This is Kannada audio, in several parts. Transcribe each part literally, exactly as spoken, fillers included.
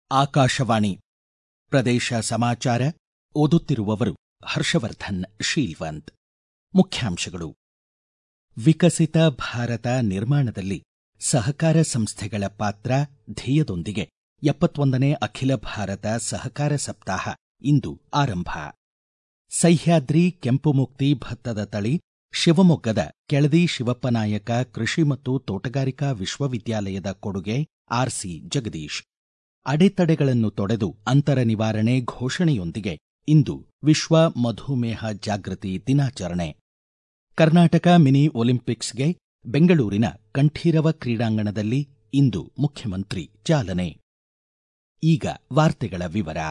ಆಕಾಶವಾಣಿ ಪ್ರದೇಶ ಸಮಾಚಾರ ಓದುತ್ತಿರುವವರು ಹರ್ಷವರ್ಧನ್ ಶೀಲ್ವಂತ್. ಮುಖ್ಯಾಂಶಗಳು. ವಿಕಸಿತ ಭಾರತ ನಿರ್ಮಾಣದಲ್ಲಿ ಸಹಕಾರ ಸಂಸ್ಥೆಗಳ ಪಾತ್ರ ಧ್ಯೇಯದೊಂದಿಗೆ ಎಪ್ಪತ್ತೊಂದನೇ ಅಖಿಲ ಭಾರತ ಸಹಕಾರ ಸಪ್ತಾಹ ಇಂದು ಆರಂಭ. ಸಹ್ಯಾದ್ರಿ ಕೆಂಪುಮುಕ್ತಿ ಭತ್ತದ ತಳಿ ಶಿವಮೊಗ್ಗದ ಕೆಳದಿ ಶಿವಪ್ಪನಾಯಕ ಕೃಷಿ ಮತ್ತು ತೋಟಗಾರಿಕಾ ವಿಶ್ವವಿದ್ಯಾಲಯದ ಕೊಡುಗೆ ಆರ್ಸಿ ಜಗದೀಶ್. ಅಡೆತಡೆಗಳನ್ನು ತೊಡೆದು ಅಂತರ ನಿವಾರಣೆ ಘೋಷಣೆಯೊಂದಿಗೆ ಇಂದು ವಿಶ್ವ ಮಧುಮೇಹ ಜಾಗೃತಿ ದಿನಾಚರಣೆ. ಕರ್ನಾಟಕ ಮಿನಿ ಒಲಿಂಪಿಕ್ಸ್ಗೆ ಬೆಂಗಳೂರಿನ ಕಂಠೀರವ ಕ್ರೀಡಾಂಗಣದಲ್ಲಿ ಇಂದು ಮುಖ್ಯಮಂತ್ರಿ ಚಾಲನೆ. ಈಗ ವಾರ್ತೆಗಳ ವಿವರ.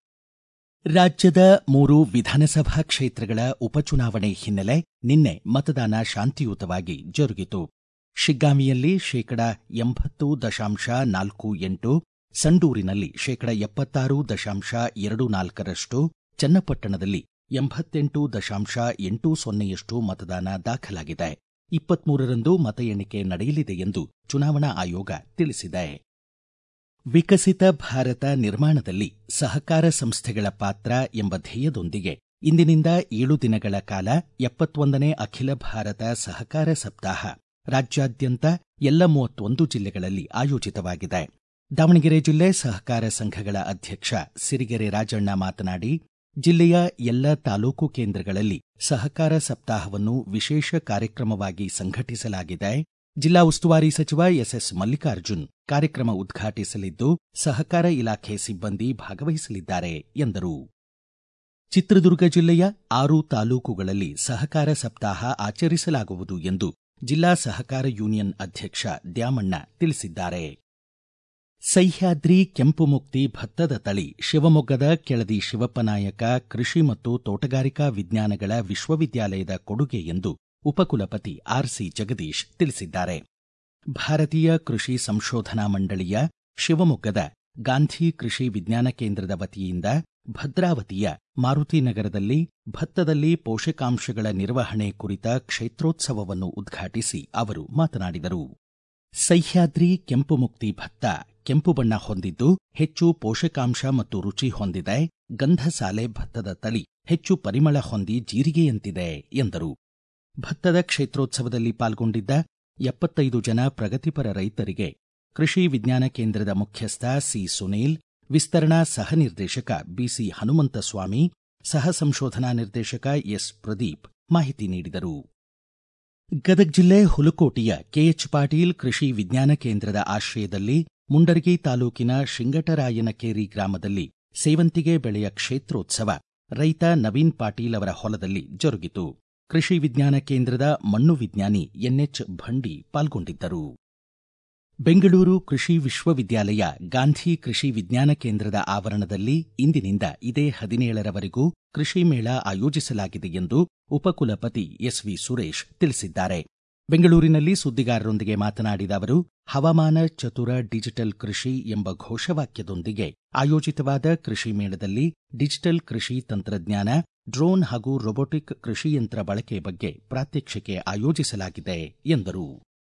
ರಾಜ್ಯದ ಮೂರು ವಿಧಾನಸಭಾ ಕ್ಷೇತ್ರಗಳ ಉಪಚುನಾವಣೆ ಹಿನ್ನೆಲೆ ನಿನ್ನೆ ಮತದಾನ ಶಾಂತಿಯುತವಾಗಿ ಜರುಗಿತು. ಶಿಗ್ಗಾಂವಿಯಲ್ಲಿ ಶೇಕಡ ಎಂಬತ್ತು ದಶಾಂಶ ನಾಲ್ಕು ಎಂಟು, ಸಂಡೂರಿನಲ್ಲಿ ಶೇಕಡ ಎಪ್ಪತ್ತಾರು ದಶಾಂಶ ಎರಡು ನಾಲ್ಕರಷ್ಟು, ಚನ್ನಪಟ್ಟಣದಲ್ಲಿ ಎಂಬತ್ತೆಂಟು ದಶಾಂಶ ಎಂಟು ಸೊನ್ನೆಯಷ್ಟು ಮತದಾನ ದಾಖಲಾಗಿದೆ. ಇಪ್ಪತ್ಮೂರರಂದು ಮತ ಎಣಿಕೆ ನಡೆಯಲಿದೆ ಎಂದು ಚುನಾವಣಾ ಆಯೋಗ ತಿಳಿಸಿದೆ. ವಿಕಸಿತ ಭಾರತ ನಿರ್ಮಾಣದಲ್ಲಿ ಸಹಕಾರ ಸಂಸ್ಥೆಗಳ ಪಾತ್ರ ಎಂಬ ಧ್ಯೇಯದೊಂದಿಗೆ ಇಂದಿನಿಂದ ಏಳು ದಿನಗಳ ಕಾಲ ಎಪ್ಪತ್ತೊಂದನೇ ಅಖಿಲ ಭಾರತ ಸಹಕಾರ ಸಪ್ತಾಹ ರಾಜ್ಯಾದ್ಯಂತ ಎಲ್ಲ ಮೂವತ್ತೊಂದು ಜಿಲ್ಲೆಗಳಲ್ಲಿ ಆಯೋಜಿತವಾಗಿದೆ. ದಾವಣಗೆರೆ ಜಿಲ್ಲೆ ಸಹಕಾರ ಸಂಘಗಳ ಅಧ್ಯಕ್ಷ ಸಿರಿಗೆರೆ ರಾಜಣ್ಣ ಮಾತನಾಡಿ, ಜಿಲ್ಲೆಯ ಎಲ್ಲ ತಾಲೂಕು ಕೇಂದ್ರಗಳಲ್ಲಿ ಸಹಕಾರ ಸಪ್ತಾಹವನ್ನು ವಿಶೇಷ ಕಾರ್ಯಕ್ರಮವಾಗಿ ಸಂಘಟಿಸಲಾಗಿದೆ. ಜಿಲ್ಲಾ ಉಸ್ತುವಾರಿ ಸಚಿವ ಎಸ್ಎಸ್ ಮಲ್ಲಿಕಾರ್ಜುನ್ ಕಾರ್ಯಕ್ರಮ ಉದ್ಘಾಟಿಸಲಿದ್ದು, ಸಹಕಾರ ಇಲಾಖೆ ಸಿಬ್ಬಂದಿ ಭಾಗವಹಿಸಲಿದ್ದಾರೆ ಎಂದರು. ಚಿತ್ರದುರ್ಗ ಜಿಲ್ಲೆಯ ಆರು ತಾಲೂಕುಗಳಲ್ಲಿ ಸಹಕಾರ ಸಪ್ತಾಹ ಆಚರಿಸಲಾಗುವುದು ಎಂದು ಜಿಲ್ಲಾ ಸಹಕಾರ ಯೂನಿಯನ್ ಅಧ್ಯಕ್ಷ ದ್ಯಾಮಣ್ಣ ತಿಳಿಸಿದ್ದಾರೆ. ಸಹ್ಯಾದ್ರಿ ಕೆಂಪುಮುಕ್ತಿ ಭತ್ತದ ತಳಿ ಶಿವಮೊಗ್ಗದ ಕೆಳದಿ ಶಿವಪ್ಪನಾಯಕ ಕೃಷಿ ಮತ್ತು ತೋಟಗಾರಿಕಾ ವಿಜ್ಞಾನಗಳ ವಿಶ್ವವಿದ್ಯಾಲಯದ ಕೊಡುಗೆ ಎಂದು ಉಪಕುಲಪತಿ ಆರ್ಸಿ ಜಗದೀಶ್ ತಿಳಿಸಿದ್ದಾರೆ. ಭಾರತೀಯ ಕೃಷಿ ಸಂಶೋಧನಾ ಮಂಡಳಿಯ ಶಿವಮೊಗ್ಗದ ಗಾಂಧಿ ಕೃಷಿ ವಿಜ್ಞಾನ ಕೇಂದ್ರದ ವತಿಯಿಂದ ಭದ್ರಾವತಿಯ ಮಾರುತಿನಗರದಲ್ಲಿ ಭತ್ತದಲ್ಲಿ ಪೋಷಕಾಂಶಗಳ ನಿರ್ವಹಣೆ ಕುರಿತ ಕ್ಷೇತ್ರೋತ್ಸವವನ್ನು ಉದ್ಘಾಟಿಸಿ ಅವರು ಮಾತನಾಡಿದರು. ಸಹ್ಯಾದ್ರಿ ಕೆಂಪುಮುಕ್ತಿ ಭತ್ತ ಕೆಂಪು ಬಣ್ಣ ಹೊಂದಿದ್ದು ಹೆಚ್ಚು ಪೋಷಕಾಂಶ ಮತ್ತು ರುಚಿ ಹೊಂದಿದೆ. ಗಂಧಸಾಲೆ ಭತ್ತದ ತಳಿ ಹೆಚ್ಚು ಪರಿಮಳ ಹೊಂದಿ ಜೀರಿಗೆಯಂತಿದೆ ಎಂದರು. ಭತ್ತದ ಕ್ಷೇತ್ರೋತ್ಸವದಲ್ಲಿ ಪಾಲ್ಗೊಂಡಿದ್ದ ಎಪ್ಪತ್ತೈದು ಜನ ಪ್ರಗತಿಪರ ರೈತರಿಗೆ ಕೃಷಿ ವಿಜ್ಞಾನ ಕೇಂದ್ರದ ಮುಖ್ಯಸ್ಥ ಸಿ ಸುನೀಲ್, ವಿಸ್ತರಣಾ ಸಹ ನಿರ್ದೇಶಕ ಬಿಸಿ ಹನುಮಂತಸ್ವಾಮಿ, ಸಹ ಸಂಶೋಧನಾ ನಿರ್ದೇಶಕ ಎಸ್ ಪ್ರದೀಪ್ ಮಾಹಿತಿ ನೀಡಿದರು. ಗದಗ ಜಿಲ್ಲೆ ಹುಲಕೋಟೆಯ ಕೆಎಚ್ ಪಾಟೀಲ್ ಕೃಷಿ ವಿಜ್ಞಾನ ಕೇಂದ್ರದ ಆಶ್ರಯದಲ್ಲಿ ಮುಂಡರಗಿ ತಾಲೂಕಿನ ಶಿಂಗಟರಾಯನಕೇರಿ ಗ್ರಾಮದಲ್ಲಿ ಸೇವಂತಿಗೆ ಬೆಳೆಯ ಕ್ಷೇತ್ರೋತ್ಸವ ರೈತ ನವೀನ್ ಪಾಟೀಲ್ ಅವರ ಹೊಲದಲ್ಲಿ ಜರುಗಿತು. ಕೃಷಿ ವಿಜ್ಞಾನ ಕೇಂದ್ರದ ಮಣ್ಣು ವಿಜ್ಞಾನಿ ಎನ್ಎಚ್ ಭಂಡಿ ಪಾಲ್ಗೊಂಡಿದ್ದರು. ಬೆಂಗಳೂರು ಕೃಷಿ ವಿಶ್ವವಿದ್ಯಾಲಯ ಗಾಂಧಿ ಕೃಷಿ ವಿಜ್ಞಾನ ಕೇಂದ್ರದ ಆವರಣದಲ್ಲಿ ಇಂದಿನಿಂದ ಇದೇ ಹದಿನೇಳರವರೆಗೂ ಕೃಷಿ ಮೇಳ ಆಯೋಜಿಸಲಾಗಿದೆ ಎಂದು ಉಪಕುಲಪತಿ ಎಸ್ವಿ ಸುರೇಶ್ ತಿಳಿಸಿದ್ದಾರೆ. ಬೆಂಗಳೂರಿನಲ್ಲಿ ಸುದ್ದಿಗಾರರೊಂದಿಗೆ ಮಾತನಾಡಿದ ಅವರು, ಹವಾಮಾನ ಚತುರ ಡಿಜಿಟಲ್ ಕೃಷಿ ಎಂಬ ಘೋಷವಾಕ್ಯದೊಂದಿಗೆ ಆಯೋಜಿತವಾದ ಕೃಷಿ ಮೇಳದಲ್ಲಿ ಡಿಜಿಟಲ್ ಕೃಷಿ ತಂತ್ರಜ್ಞಾನ, ಡ್ರೋನ್ ಹಾಗೂ ರೊಬೋಟಿಕ್ ಕೃಷಿಯಂತ್ರ ಬಳಕೆ ಬಗ್ಗೆ ಪ್ರಾತ್ಯಕ್ಷಿಕೆ ಆಯೋಜಿಸಲಾಗಿದೆ ಎಂದರು.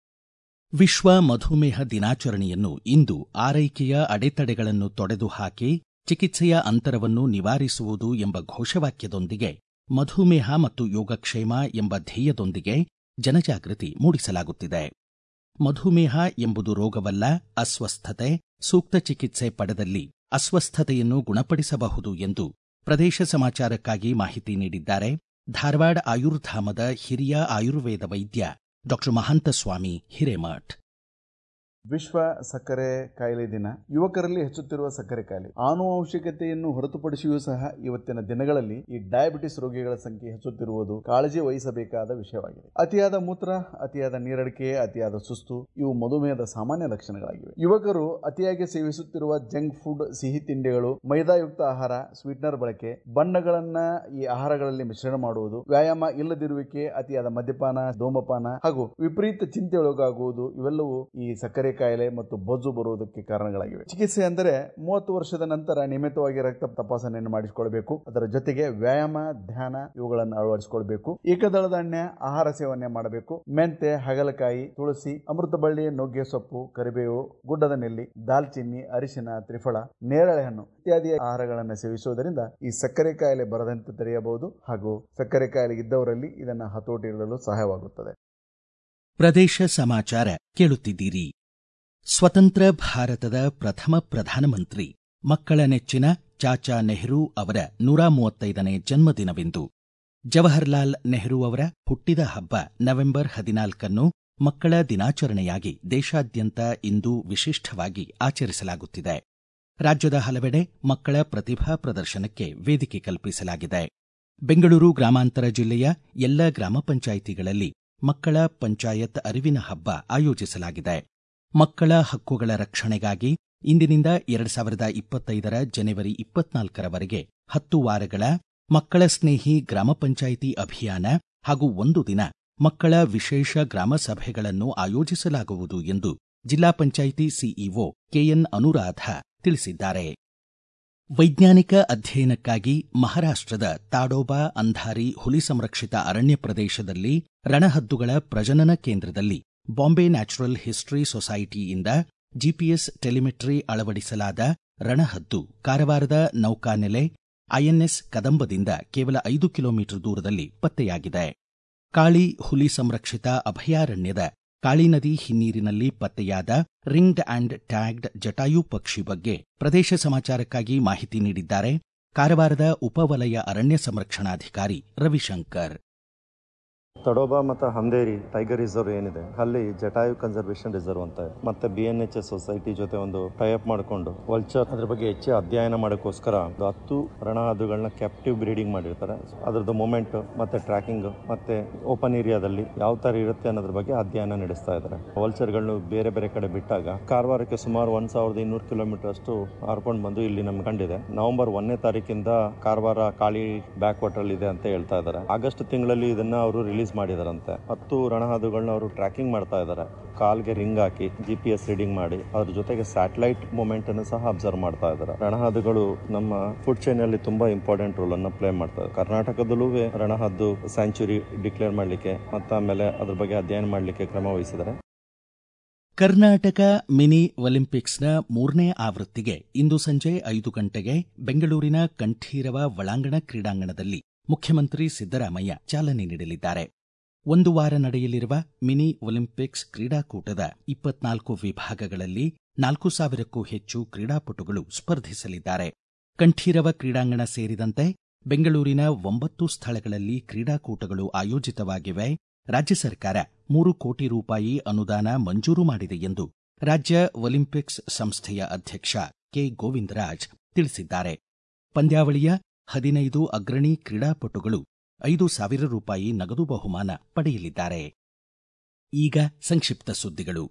ವಿಶ್ವ ಮಧುಮೇಹ ದಿನಾಚರಣೆಯನ್ನು ಇಂದು ಆರೈಕೆಯ ಅಡೆತಡೆಗಳನ್ನು ತೊಡೆದು ಹಾಕಿ ಚಿಕಿತ್ಸೆಯ ಅಂತರವನ್ನು ನಿವಾರಿಸುವುದು ಎಂಬ ಘೋಷವಾಕ್ಯದೊಂದಿಗೆ ಮಧುಮೇಹ ಮತ್ತು ಯೋಗಕ್ಷೇಮ ಎಂಬ ಧ್ಯೇಯದೊಂದಿಗೆ ಜನಜಾಗೃತಿ ಮೂಡಿಸಲಾಗುತ್ತಿದೆ. ಮಧುಮೇಹ ಎಂಬುದು ರೋಗವಲ್ಲ, ಅಸ್ವಸ್ಥತೆ. ಸೂಕ್ತ ಚಿಕಿತ್ಸೆ ಪಡೆದಲ್ಲಿ ಅಸ್ವಸ್ಥತೆಯನ್ನು ಗುಣಪಡಿಸಬಹುದು ಎಂದು ಪ್ರದೇಶ ಸಮಾಚಾರಕ್ಕಾಗಿ ಮಾಹಿತಿ ನೀಡಿದ್ದಾರೆ ಧಾರವಾಡ ಆಯುರ್ಧಾಮದ ಹಿರಿಯ ಆಯುರ್ವೇದ ವೈದ್ಯ ಡಾಕ್ಟರ್ ಮಹಾಂತಸ್ವಾಮಿ ಹಿರೇಮಠ್. ವಿಶ್ವ ಸಕ್ಕರೆ ಕಾಯಿಲೆ ದಿನ ಯುವಕರಲ್ಲಿ ಹೆಚ್ಚುತ್ತಿರುವ ಸಕ್ಕರೆ ಕಾಯಿಲೆ ಆನುವಂಶಿಕತೆಯನ್ನು ಹೊರತುಪಡಿಸಿಯೂ ಸಹ ಇವತ್ತಿನ ದಿನಗಳಲ್ಲಿ ಈ ಡಯಾಬಿಟಿಸ್ ರೋಗಿಗಳ ಸಂಖ್ಯೆ ಹೆಚ್ಚುತ್ತಿರುವುದು ಕಾಳಜಿ ವಹಿಸಬೇಕಾದ ವಿಷಯವಾಗಿದೆ. ಅತಿಯಾದ ಮೂತ್ರ, ಅತಿಯಾದ ನೀರಡಿಕೆ, ಅತಿಯಾದ ಸುಸ್ತು ಇವು ಮಧುಮೇಹದ ಸಾಮಾನ್ಯ ಲಕ್ಷಣಗಳಾಗಿವೆ. ಯುವಕರು ಅತಿಯಾಗಿ ಸೇವಿಸುತ್ತಿರುವ ಜಂಕ್ ಫುಡ್, ಸಿಹಿ ತಿಂಡಿಗಳು, ಮೈದಾಯುಕ್ತ ಆಹಾರ, ಸ್ವೀಟ್ನರ್ ಬಳಕೆ, ಬಣ್ಣಗಳನ್ನ ಈ ಆಹಾರಗಳಲ್ಲಿ ಮಿಶ್ರಣ ಮಾಡುವುದು, ವ್ಯಾಯಾಮ ಇಲ್ಲದಿರುವಿಕೆ, ಅತಿಯಾದ ಮದ್ಯಪಾನ, ಧೂಮಪಾನ ಹಾಗೂ ವಿಪರೀತ ಚಿಂತೆಯೊಳಗಾಗುವುದು ಇವೆಲ್ಲವೂ ಈ ಸಕ್ಕರೆ ಕಾಯಿಲೆ ಮತ್ತು ಬೊಜ್ಜು ಬರುವುದಕ್ಕೆ ಕಾರಣಗಳಾಗಿವೆ. ಚಿಕಿತ್ಸೆ ಅಂದರೆ ಮೂವತ್ತು ವರ್ಷದ ನಂತರ ನಿಯಮಿತವಾಗಿ ರಕ್ತ ತಪಾಸಣೆಯನ್ನು ಮಾಡಿಸಿಕೊಳ್ಳಬೇಕು. ಅದರ ಜೊತೆಗೆ ವ್ಯಾಯಾಮ, ಧ್ಯಾನ ಇವುಗಳನ್ನು ಅಳವಡಿಸಿಕೊಳ್ಬೇಕು. ಏಕದಳದ ಎಣ್ಣೆ ಆಹಾರ ಸೇವನೆ ಮಾಡಬೇಕು. ಮೆಂತೆ, ಹಾಗಲಕಾಯಿ, ತುಳಸಿ, ಅಮೃತಬಳ್ಳಿ, ನುಗ್ಗೆ ಸೊಪ್ಪು, ಕರಿಬೇವು, ಗುಡ್ಡದ ನೆಲ್ಲಿ, ದಾಲ್ಚಿನ್ನಿ, ಅರಿಶಿನ, ತ್ರಿಫಲ, ನೇರಳೆ ಹಣ್ಣು ಇತ್ಯಾದಿ ಆಹಾರಗಳನ್ನು ಸೇವಿಸುವುದರಿಂದ ಈ ಸಕ್ಕರೆ ಕಾಯಿಲೆ ಬರದಂತೆ ತಡೆಯಬಹುದು ಹಾಗೂ ಸಕ್ಕರೆ ಕಾಯಿಲೆ ಇದ್ದವರಲ್ಲಿ ಇದನ್ನು ಹತೋಟಿ ಇಡಲು ಸಹಾಯವಾಗುತ್ತದೆ. ಪ್ರದೇಶ ಸಮಾಚಾರ ಕೇಳುತ್ತಿದ್ದೀರಿ. ಸ್ವತಂತ್ರ ಭಾರತದ ಪ್ರಥಮ ಪ್ರಧಾನಮಂತ್ರಿ ಮಕ್ಕಳ ನೆಚ್ಚಿನ ಚಾಚಾ ನೆಹರು ಅವರ ನೂರ ಮೂವತ್ತೈದನೇ ಜನ್ಮದಿನವಿಂದು. ಜವಾಹರಲಾಲ್ ನೆಹರು ಅವರ ಹುಟ್ಟಿದ ಹಬ್ಬ ನವೆಂಬರ್ ಹದಿನಾಲ್ಕನ್ನು ಮಕ್ಕಳ ದಿನಾಚರಣೆಯಾಗಿ ದೇಶಾದ್ಯಂತ ಇಂದು ವಿಶಿಷ್ಟವಾಗಿ ಆಚರಿಸಲಾಗುತ್ತಿದೆ. ರಾಜ್ಯದ ಹಲವೆಡೆ ಮಕ್ಕಳ ಪ್ರತಿಭಾ ಪ್ರದರ್ಶನಕ್ಕೆ ವೇದಿಕೆ ಕಲ್ಪಿಸಲಾಗಿದೆ. ಬೆಂಗಳೂರು ಗ್ರಾಮಾಂತರ ಜಿಲ್ಲೆಯ ಎಲ್ಲ ಗ್ರಾಮ ಪಂಚಾಯಿತಿಗಳಲ್ಲಿ ಮಕ್ಕಳ ಪಂಚಾಯತ್ ಅರಿವಿನ ಹಬ್ಬ ಆಯೋಜಿಸಲಾಗಿದೆ. ಮಕ್ಕಳ ಹಕ್ಕುಗಳ ರಕ್ಷಣೆಗಾಗಿ ಇಂದಿನಿಂದ ಎರಡು ಸಾವಿರದ ಇಪ್ಪತ್ತೈದರ ಜನವರಿ ಇಪ್ಪತ್ನಾಲ್ಕರವರೆಗೆ ಹತ್ತು ವಾರಗಳ ಮಕ್ಕಳ ಸ್ನೇಹಿ ಗ್ರಾಮ ಪಂಚಾಯಿತಿ ಅಭಿಯಾನ ಹಾಗೂ ಒಂದು ದಿನ ಮಕ್ಕಳ ವಿಶೇಷ ಗ್ರಾಮ ಸಭೆಗಳನ್ನು ಆಯೋಜಿಸಲಾಗುವುದು ಎಂದು ಜಿಲ್ಲಾ ಪಂಚಾಯಿತಿ ಸಿಇಒ ಕೆಎನ್ ಅನುರಾಧ ತಿಳಿಸಿದ್ದಾರೆ. ವೈಜ್ಞಾನಿಕ ಅಧ್ಯಯನಕ್ಕಾಗಿ ಮಹಾರಾಷ್ಟ್ರದ ತಾಡೋಬಾ ಅಂಧಾರಿ ಹುಲಿ ಸಂರಕ್ಷಿತ ಅರಣ್ಯ ಪ್ರದೇಶದಲ್ಲಿ ರಣಹದ್ದುಗಳ ಪ್ರಜನನ ಕೇಂದ್ರದಲ್ಲಿ ಬಾಂಬೆ ನ್ಯಾಚುರಲ್ ಹಿಸ್ಟರಿ ಸೊಸೈಟಿಯಿಂದ ಜಿಪಿಎಸ್ ಟೆಲಿಮೆಟ್ರಿ ಅಳವಡಿಸಲಾದ ರಣಹದ್ದು ಕಾರವಾರದ ನೌಕಾನೆಲೆ ಐಎನ್ಎಸ್ ಕದಂಬದಿಂದ ಕೇವಲ ಐದು ಕಿಲೋಮೀಟರ್ ದೂರದಲ್ಲಿ ಪತ್ತೆಯಾಗಿದೆ. ಕಾಳಿ ಹುಲಿ ಸಂರಕ್ಷಿತ ಅಭಯಾರಣ್ಯದ ಕಾಳಿ ನದಿ ಹಿನ್ನೀರಿನಲ್ಲಿ ಪತ್ತೆಯಾದ ರಿಂಗ್ಡ್ ಆ್ಯಂಡ್ ಟ್ಯಾಗ್ಡ್ ಜಟಾಯು ಪಕ್ಷಿ ಬಗ್ಗೆ ಪ್ರದೇಶ ಸಮಾಚಾರಕ್ಕಾಗಿ ಮಾಹಿತಿ ನೀಡಿದ್ದಾರೆ ಕಾರವಾರದ ಉಪವಲಯ ಅರಣ್ಯ ಸಂರಕ್ಷಣಾಧಿಕಾರಿ ರವಿಶಂಕರ್. ತಡೋಬಾ ಮತ್ತು ಹಂದೇರಿ ಟೈಗರ್ ರಿಸರ್ವ್ ಏನಿದೆ ಅಲ್ಲಿ ಜಟಾಯು ಕನ್ಸರ್ವೇಷನ್ ರಿಸರ್ವ್ ಅಂತ ಮತ್ತೆ B N H S society ಜೊತೆ ಒಂದು ಟೈಅಪ್ ಮಾಡಿಕೊಂಡು ವಲ್ಚರ್ ಅದ್ರ ಬಗ್ಗೆ ಹೆಚ್ಚು ಅಧ್ಯಯನ ಮಾಡೋಕ್ಕೋಸ್ಕರ ಒಂದು ಹತ್ತು ರಣಹದ್ದುಗಳನ್ನ ಕ್ಯಾಪ್ಟಿವ್ ಬ್ರೀಡಿಂಗ್ ಮಾಡಿರ್ತಾರೆ. ಅದ್ರದ್ದು ಮೂಮೆಂಟ್ ಮತ್ತೆ ಟ್ರ್ಯಾಕಿಂಗ್ ಮತ್ತೆ ಓಪನ್ ಏರಿಯಾದಲ್ಲಿ ಯಾವ ತರ ಇರುತ್ತೆ ಅನ್ನೋದ್ರ ಬಗ್ಗೆ ಅಧ್ಯಯನ ನಡೆಸ್ತಾ ಇದ್ದಾರೆ. ವಲ್ಚರ್ಗಳನ್ನು ಬೇರೆ ಬೇರೆ ಕಡೆ ಬಿಟ್ಟಾಗ ಕಾರವಾರಕ್ಕೆ ಸುಮಾರು ಒಂದ್ ಸಾವಿರದ ಇನ್ನೂರು ಕಿಲೋಮೀಟರ್ ಅಷ್ಟು ಹಾರ್ಕೊಂಡು ಬಂದು ಇಲ್ಲಿ ನಮ್ಗೆ ಕಂಡಿದೆ. ನವೆಂಬರ್ ಒಂದನೇ ತಾರೀಕಿಂದ ಕಾರವಾರ ಕಾಳಿ ಬ್ಯಾಕ್ ವಾಟರ್ ಇದೆ ಅಂತ ಹೇಳ್ತಾ ಇದ್ದಾರೆ. ಆಗಸ್ಟ್ ತಿಂಗಳಲ್ಲಿ ಇದನ್ನ ಅವರು ರಿಲೀಸ್ ಮಾಡಿದಾರಂತೆ. ಹತ್ತು ರಣಹದ್ದುಗಳನ್ನ ಅವರು ಟ್ರ್ಯಾಕಿಂಗ್ ಮಾಡ್ತಾ ಇದ್ದಾರೆ. ಕಾಲ್ಗೆ ರಿಂಗ್ ಹಾಕಿ ಜಿಪಿಎಸ್ ರೀಡಿಂಗ್ ಮಾಡಿ ಅದ್ರ ಜೊತೆಗೆ ಸ್ಯಾಟಲೈಟ್ ಮೂವ್ಮೆಂಟ್ ಅನ್ನು ಸಹ ಅಬ್ಸರ್ವ್ ಮಾಡ್ತಾ ಇದ್ದಾರೆ. ರಣಹದ್ದುಗಳು ನಮ್ಮ ಫುಡ್ ಚೈನ್ ಅಲ್ಲಿ ತುಂಬಾ ಇಂಪಾರ್ಟೆಂಟ್ ರೋಲ್ ಅನ್ನು ಪ್ಲೇ ಮಾಡ್ತಾರೆ. ಕರ್ನಾಟಕದಲ್ಲೂ ರಣಹದ್ದು ಸ್ಯಾಂಚುರಿ ಡಿಕ್ಲೇರ್ ಮಾಡಲಿಕ್ಕೆ ಮತ್ತೆ ಆಮೇಲೆ ಅದ್ರ ಬಗ್ಗೆ ಅಧ್ಯಯನ ಮಾಡಲಿಕ್ಕೆ ಕ್ರಮ ವಹಿಸಿದ್ದಾರೆ. ಕರ್ನಾಟಕ ಮಿನಿ ಒಲಿಂಪಿಕ್ಸ್ನ ಮೂರನೇ ಆವೃತ್ತಿಗೆ ಇಂದು ಸಂಜೆ ಐದು ಗಂಟೆಗೆ ಬೆಂಗಳೂರಿನ ಕಂಠೀರವ ಒಳಾಂಗಣ ಕ್ರೀಡಾಂಗಣದಲ್ಲಿ ಮುಖ್ಯಮಂತ್ರಿ ಸಿದ್ದರಾಮಯ್ಯ ಚಾಲನೆ ನೀಡಲಿದ್ದಾರೆ. ಒಂದು ವಾರ ನಡೆಯಲಿರುವ ಮಿನಿ ಒಲಿಂಪಿಕ್ಸ್ ಕ್ರೀಡಾಕೂಟದ ಇಪ್ಪತ್ನಾಲ್ಕು ವಿಭಾಗಗಳಲ್ಲಿ ನಾಲ್ಕು ಸಾವಿರಕ್ಕೂ ಹೆಚ್ಚು ಕ್ರೀಡಾಪಟುಗಳು ಸ್ಪರ್ಧಿಸಲಿದ್ದಾರೆ. ಕಂಠೀರವ ಕ್ರೀಡಾಂಗಣ ಸೇರಿದಂತೆ ಬೆಂಗಳೂರಿನ ಒಂಬತ್ತು ಸ್ಥಳಗಳಲ್ಲಿ ಕ್ರೀಡಾಕೂಟಗಳು ಆಯೋಜಿತವಾಗಿವೆ. ರಾಜ್ಯ ಸರ್ಕಾರ ಮೂರು ಕೋಟಿ ರೂಪಾಯಿ ಅನುದಾನ ಮಂಜೂರು ಮಾಡಿದೆ ಎಂದು ರಾಜ್ಯ ಒಲಿಂಪಿಕ್ಸ್ ಸಂಸ್ಥೆಯ ಅಧ್ಯಕ್ಷ ಕೆ ಗೋವಿಂದರಾಜ್ ತಿಳಿಸಿದ್ದಾರೆ. ಪಂದ್ಯಾವಳಿಯ ಹದಿನೈದು ಅಗ್ರಣಿ ಕ್ರೀಡಾಪಟುಗಳು ಐದು ಸಾವಿರ ರೂಪಾಯಿ ನಗದು ಬಹುಮಾನ ಪಡೆಯಲಿದ್ದಾರೆ. ಈಗ ಸಂಕ್ಷಿಪ್ತ ಸುದ್ದಿಗಳು.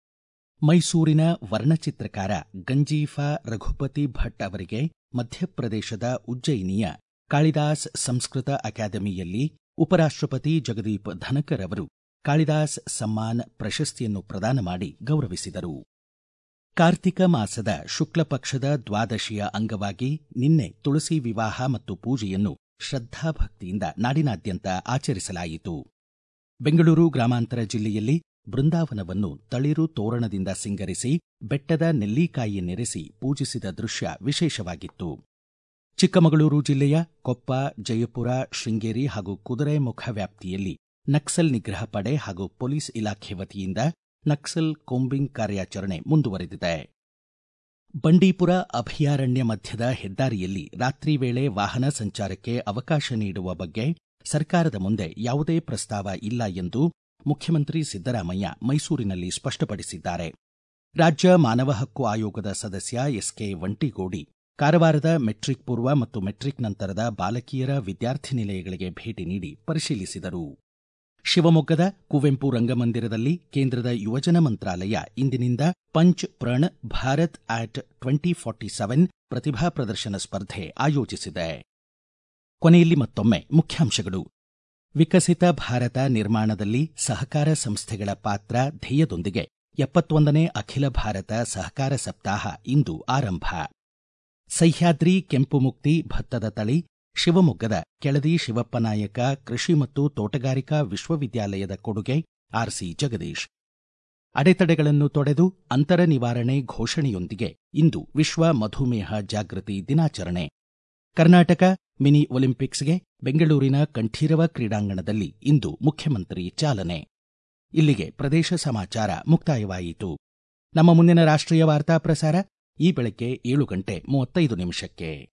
ಮೈಸೂರಿನ ವರ್ಣಚಿತ್ರಕಾರ ಗಂಜೀಫಾ ರಘುಪತಿ ಭಟ್ ಅವರಿಗೆ ಮಧ್ಯಪ್ರದೇಶದ ಉಜ್ಜಯಿನಿಯ ಕಾಳಿದಾಸ್ ಸಂಸ್ಕೃತ ಅಕಾಡೆಮಿಯಲ್ಲಿ ಉಪರಾಷ್ಟ್ರಪತಿ ಜಗದೀಪ್ ಧನಕರ್ ಅವರು ಕಾಳಿದಾಸ್ ಸಮ್ಮಾನ್ ಪ್ರಶಸ್ತಿಯನ್ನು ಪ್ರದಾನ ಮಾಡಿ ಗೌರವಿಸಿದರು. ಕಾರ್ತಿಕ ಮಾಸದ ಶುಕ್ಲ ಪಕ್ಷದ ದ್ವಾದಶಿಯ ಅಂಗವಾಗಿ ನಿನ್ನೆ ತುಳಸಿ ವಿವಾಹ ಮತ್ತು ಪೂಜೆಯನ್ನು ಶ್ರದ್ಧಾಭಕ್ತಿಯಿಂದ ನಾಡಿನಾದ್ಯಂತ ಆಚರಿಸಲಾಯಿತು. ಬೆಂಗಳೂರು ಗ್ರಾಮಾಂತರ ಜಿಲ್ಲೆಯಲ್ಲಿ ಬೃಂದಾವನವನ್ನು ತಳಿರು ತೋರಣದಿಂದ ಸಿಂಗರಿಸಿ ಬೆಟ್ಟದ ನೆಲ್ಲಿಕಾಯಿ ನೆರೆಸಿ ಪೂಜಿಸಿದ ದೃಶ್ಯ ವಿಶೇಷವಾಗಿತ್ತು. ಚಿಕ್ಕಮಗಳೂರು ಜಿಲ್ಲೆಯ ಕೊಪ್ಪ, ಜಯಪುರ, ಶೃಂಗೇರಿ ಹಾಗೂ ಕುದುರೆಮುಖ ವ್ಯಾಪ್ತಿಯಲ್ಲಿ ನಕ್ಸಲ್ ನಿಗ್ರಹ ಪಡೆ ಹಾಗೂ ಪೊಲೀಸ್ ಇಲಾಖೆ ವತಿಯಿಂದ ನಕ್ಸಲ್ ಕೂಂಬಿಂಗ್ ಕಾರ್ಯಾಚರಣೆ ಮುಂದುವರೆದಿದೆ. ಬಂಡೀಪುರ ಅಭಯಾರಣ್ಯ ಮಧ್ಯದ ಹೆದ್ದಾರಿಯಲ್ಲಿ ರಾತ್ರಿ ವೇಳೆ ವಾಹನ ಸಂಚಾರಕ್ಕೆ ಅವಕಾಶ ನೀಡುವ ಬಗ್ಗೆ ಸರ್ಕಾರದ ಮುಂದೆ ಯಾವುದೇ ಪ್ರಸ್ತಾವ ಇಲ್ಲ ಎಂದು ಮುಖ್ಯಮಂತ್ರಿ ಸಿದ್ದರಾಮಯ್ಯ ಮೈಸೂರಿನಲ್ಲಿ ಸ್ಪಷ್ಟಪಡಿಸಿದ್ದಾರೆ. ರಾಜ್ಯ ಮಾನವ ಹಕ್ಕು ಆಯೋಗದ ಸದಸ್ಯ ಎಸ್ಕೆ ವಂಟಿಗೋಡಿ ಕಾರವಾರದ ಮೆಟ್ರಿಕ್ ಪೂರ್ವ ಮತ್ತು ಮೆಟ್ರಿಕ್ ನಂತರದ ಬಾಲಕಿಯರ ವಿದ್ಯಾರ್ಥಿ ನಿಲಯಗಳಿಗೆ ಭೇಟಿ ನೀಡಿ ಪರಿಶೀಲಿಸಿದರು. ಶಿವಮೊಗ್ಗದ ಕುವೆಂಪು ರಂಗಮಂದಿರದಲ್ಲಿ ಕೇಂದ್ರದ ಯುವಜನ ಮಂತ್ರಾಲಯ ಇಂದಿನಿಂದ Panch Pran Bharat at twenty forty seven ಪ್ರತಿಭಾ ಪ್ರದರ್ಶನ ಸ್ಪರ್ಧೆ ಆಯೋಜಿಸಿದೆ. ಕೊನೆಯಲ್ಲಿ ಮತ್ತೊಮ್ಮೆ ಮುಖ್ಯಾಂಶಗಳು. ವಿಕಸಿತ ಭಾರತ ನಿರ್ಮಾಣದಲ್ಲಿ ಸಹಕಾರ ಸಂಸ್ಥೆಗಳ ಪಾತ್ರ ಧ್ಯೇಯದೊಂದಿಗೆ ಎಪ್ಪತ್ತೊಂದನೇ ಅಖಿಲ ಭಾರತ ಸಹಕಾರ ಸಪ್ತಾಹ ಇಂದು ಆರಂಭ. ಸಹ್ಯಾದ್ರಿ ಕೆಂಪು ಮುಕ್ತಿ ಭತ್ತದ ತಳಿ ಶಿವಮೊಗ್ಗದ ಕೆಳದಿ ಶಿವಪ್ಪನಾಯಕ ಕೃಷಿ ಮತ್ತು ತೋಟಗಾರಿಕಾ ವಿಶ್ವವಿದ್ಯಾಲಯದ ಕೊಡುಗೆ. ಆರ್ಸಿ ಜಗದೀಶ್. ಅಡೆತಡೆಗಳನ್ನು ತೊಡೆದು ಅಂತರ ನಿವಾರಣೆ ಘೋಷಣೆಯೊಂದಿಗೆ ಇಂದು ವಿಶ್ವ ಮಧುಮೇಹ ಜಾಗೃತಿ ದಿನಾಚರಣೆ. ಕರ್ನಾಟಕ ಮಿನಿ ಒಲಿಂಪಿಕ್ಸ್ಗೆ ಬೆಂಗಳೂರಿನ ಕಂಠೀರವ ಕ್ರೀಡಾಂಗಣದಲ್ಲಿ ಇಂದು ಮುಖ್ಯಮಂತ್ರಿ ಚಾಲನೆ. ಇಲ್ಲಿಗೆ ಪ್ರದೇಶ ಸಮಾಚಾರ ಮುಕ್ತಾಯವಾಯಿತು. ನಮ್ಮ ಮುಂದಿನ ರಾಷ್ಟ್ರೀಯ ವಾರ್ತಾ ಪ್ರಸಾರ ಈ ಬೆಳಗ್ಗೆ ಏಳು ಗಂಟೆ ಮೂವತ್ತೈದು ನಿಮಿಷಕ್ಕೆ.